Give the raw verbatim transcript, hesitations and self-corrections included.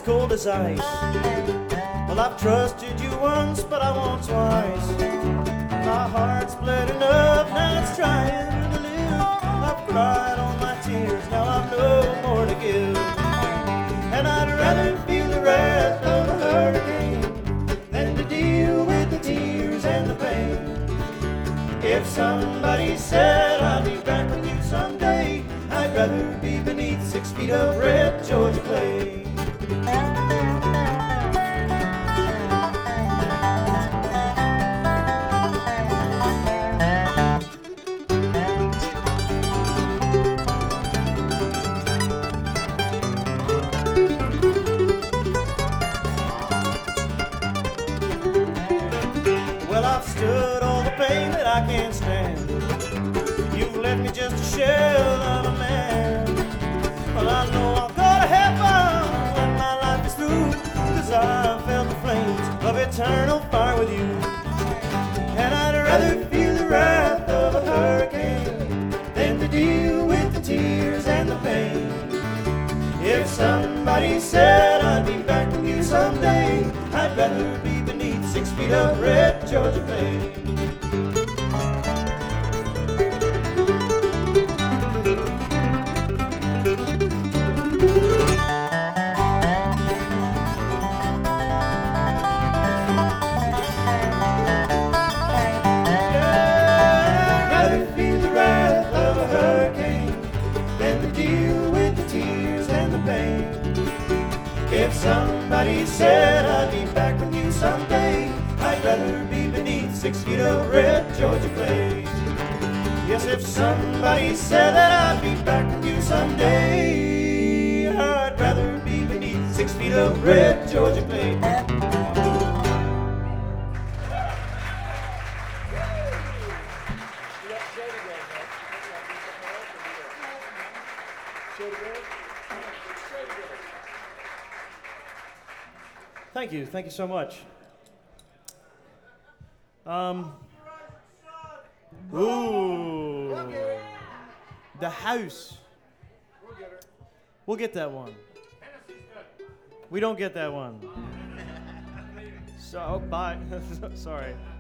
cold as ice. Well, I've trusted you once, but I won't twice. My heart's bled enough, now it's trying to live. I've cried all my tears, now I've no more to give. And I'd rather feel the wrath of a hurricane than to deal with the tears and the pain. If somebody said I'll be back with you someday, I'd rather be beneath six feet of red Georgia clay. Well, I've stood all the pain that I can't stand. You've left me just a shell of a man. Well, I know I'll go to heaven when my life is through, 'cause I've felt the flames of eternal fire with you. And I'd rather feel the wrath of a hurricane than to deal with the tears and the pain. If somebody said I'd be back with you someday, I'd rather be beneath six feet of red Georgia clay. If somebody said I'd be back with you someday, I'd rather be beneath six feet of red Georgia clay. Yes, if somebody said that I'd be back with you someday, I'd rather be beneath six feet of red Georgia clay. Thank you. Thank you so much. Um, ooh. The House. We'll get that one. We don't get that one. So, bye. Sorry.